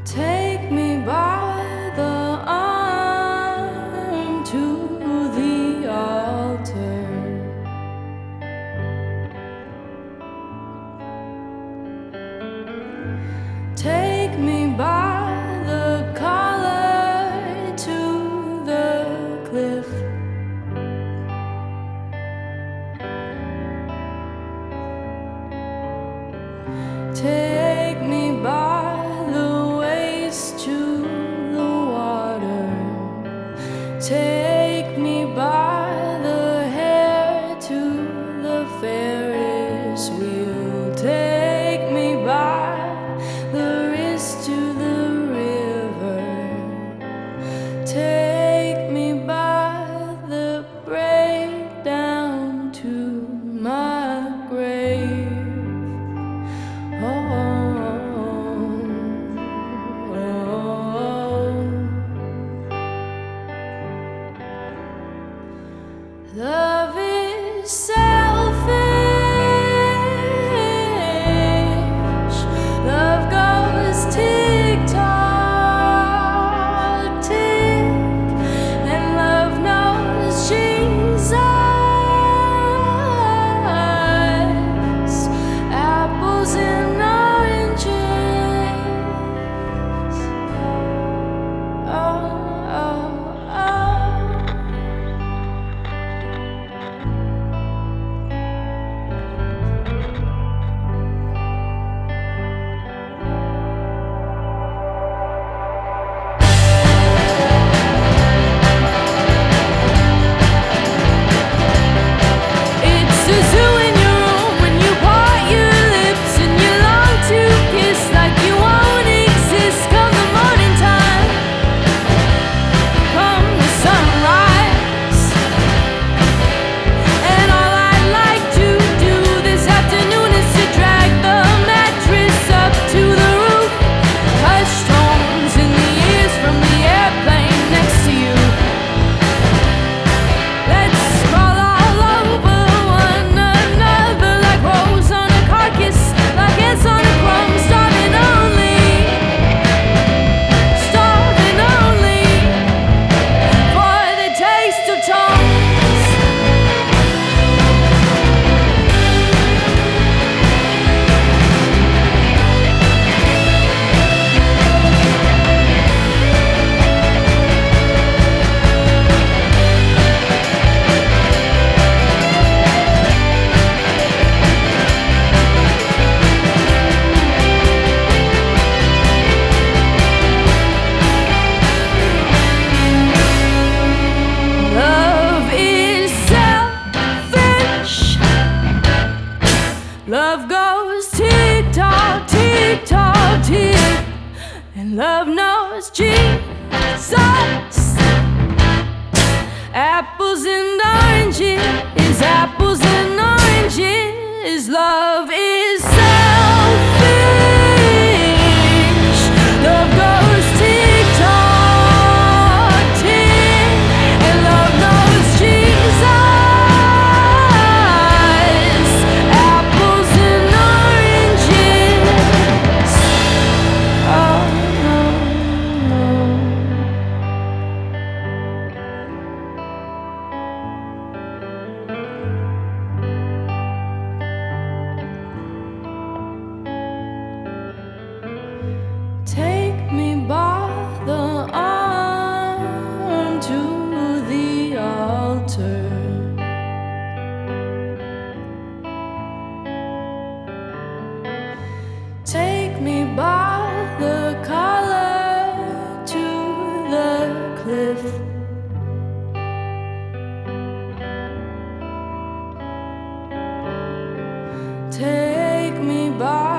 Take me by the arm to the altar. Take me by the collar to the cliff. Take me by the waist to the water. Take me by the hair to the Ferris wheel. Take me by the wrist to the river. Take me by the braid down to my grave. Love is selfish. Love goes tick-tock, tick, and love knows Jesus. Apples and oranges. Oh, oh, oh. It's a zoo in your room when you part your lips and you long to kiss like you won't exist. Come the morning time, come the sunrise, and all I'd like to do this afternoon is to drag the mattress up to the roof. Hushed tones in the ears from the airplane next to you. Let's crawl all over one another like rows on a carcass, like ants on a crumb, starving only for the taste of tongues. Love is selfish. Love goes tick-tock, tick-tock, tick, and love knows Jesus. Apples and oranges, apples and oranges. Love is selfish. Love goes tick-tock, tick, and love knows Jesus. Apples and oranges. Oh no, no. Take me by the arm to the altar. Take me by the collar to the cliff. Take me by